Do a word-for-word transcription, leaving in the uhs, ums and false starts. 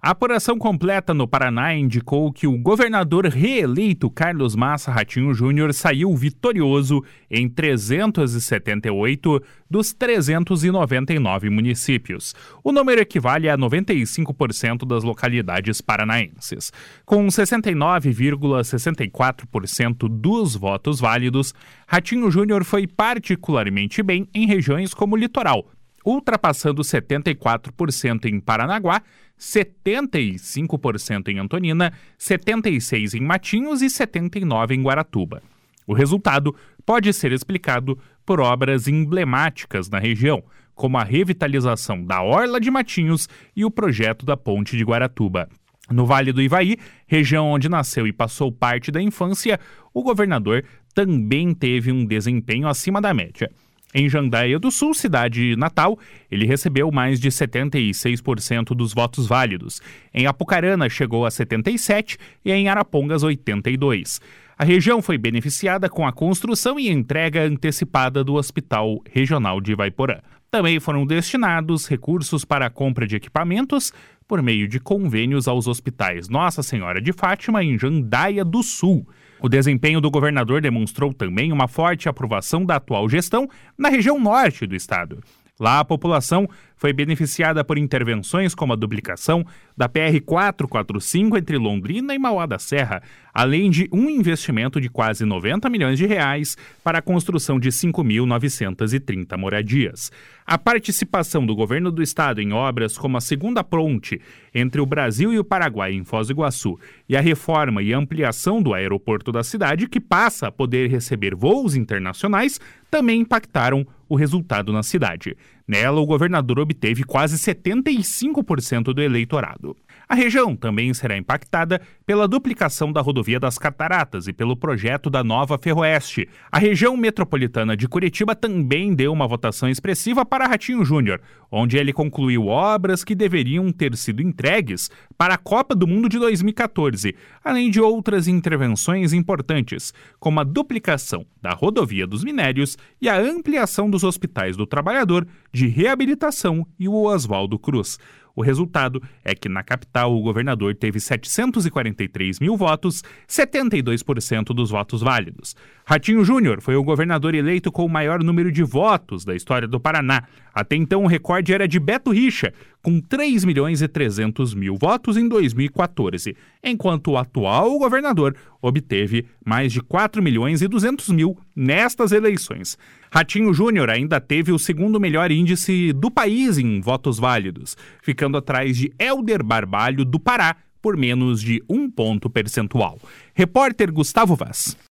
A apuração completa no Paraná indicou que o governador reeleito Carlos Massa Ratinho Júnior saiu vitorioso em trezentos e setenta e oito dos trezentos e noventa e nove municípios. O número equivale a noventa e cinco por cento das localidades paranaenses. Com sessenta e nove vírgula sessenta e quatro por cento dos votos válidos, Ratinho Júnior foi particularmente bem em regiões como o litoral, ultrapassando setenta e quatro por cento em Paranaguá, setenta e cinco por cento em Antonina, setenta e seis por cento em Matinhos e setenta e nove por cento em Guaratuba. O resultado pode ser explicado por obras emblemáticas na região, como a revitalização da Orla de Matinhos e o projeto da Ponte de Guaratuba. No Vale do Ivaí, região onde nasceu e passou parte da infância, o governador também teve um desempenho acima da média. Em Jandaia do Sul, cidade natal, ele recebeu mais de setenta e seis por cento dos votos válidos. Em Apucarana chegou a setenta e sete por cento e em Arapongas oitenta e dois por cento. A região foi beneficiada com a construção e entrega antecipada do Hospital Regional de Ivaiporã. Também foram destinados recursos para a compra de equipamentos por meio de convênios aos hospitais Nossa Senhora de Fátima em Jandaia do Sul. O desempenho do governador demonstrou também uma forte aprovação da atual gestão na região norte do estado. Lá, a população foi beneficiada por intervenções como a duplicação da P R quatrocentos e quarenta e cinco entre Londrina e Mauá da Serra, além de um investimento de quase noventa milhões de reais para a construção de cinco mil novecentas e trinta moradias. A participação do governo do estado em obras como a segunda ponte entre o Brasil e o Paraguai em Foz do Iguaçu e a reforma e ampliação do aeroporto da cidade, que passa a poder receber voos internacionais, também impactaram o resultado na cidade. Nela, o governador obteve quase setenta e cinco por cento do eleitorado. A região também será impactada pela duplicação da rodovia das Cataratas e pelo projeto da nova Ferroeste. A região metropolitana de Curitiba também deu uma votação expressiva para Ratinho Júnior, onde ele concluiu obras que deveriam ter sido entregues para a Copa do Mundo de dois mil e catorze, além de outras intervenções importantes, como a duplicação da rodovia dos Minérios e a ampliação dos hospitais do Trabalhador, de Reabilitação e o Oswaldo Cruz. O resultado é que na capital o governador teve setecentos e quarenta e três mil votos, setenta e dois por cento dos votos válidos. Ratinho Júnior foi o governador eleito com o maior número de votos da história do Paraná. Até então o recorde era de Beto Richa, com três milhões e trezentos mil votos em dois mil e catorze, enquanto o atual governador obteve mais de quatro milhões e duzentos mil nestas eleições. Ratinho Júnior ainda teve o segundo melhor índice do país em votos válidos, ficando atrás de Helder Barbalho, do Pará, por menos de um ponto percentual. Repórter Gustavo Vaz.